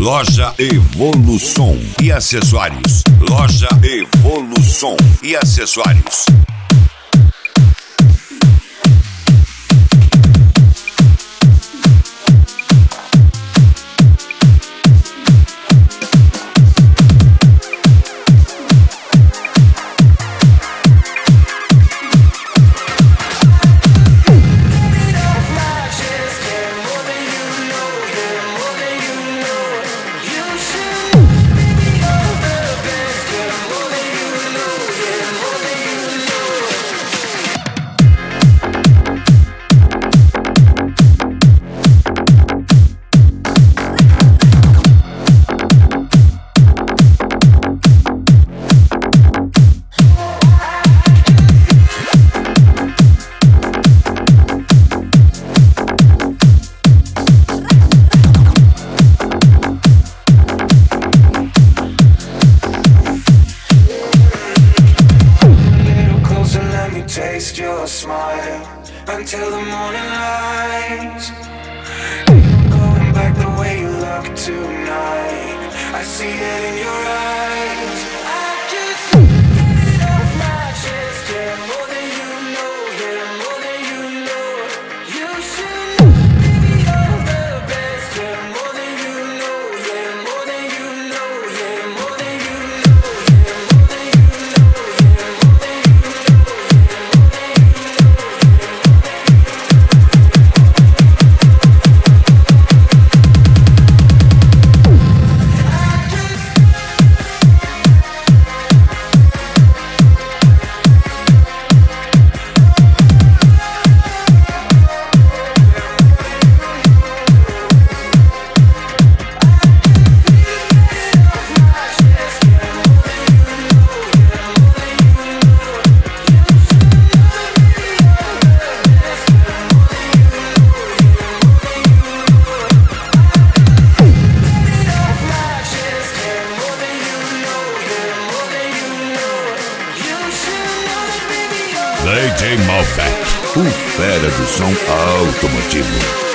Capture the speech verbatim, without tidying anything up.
Loja Evolução e acessórios. Loja Evolução e acessórios. Taste your smile until the morning light. Going back the way you look tonight. I see it in your eyes. I just get it off my chest. Yeah, more than you know. Yeah, more than you know. You should know, baby, you're the best. Yeah, more than you know. Yeah, more than you know. Yeah, more than you know. Yeah, more than you know. Yeah, more than you know. D J Malbec, o fera do som automotivo.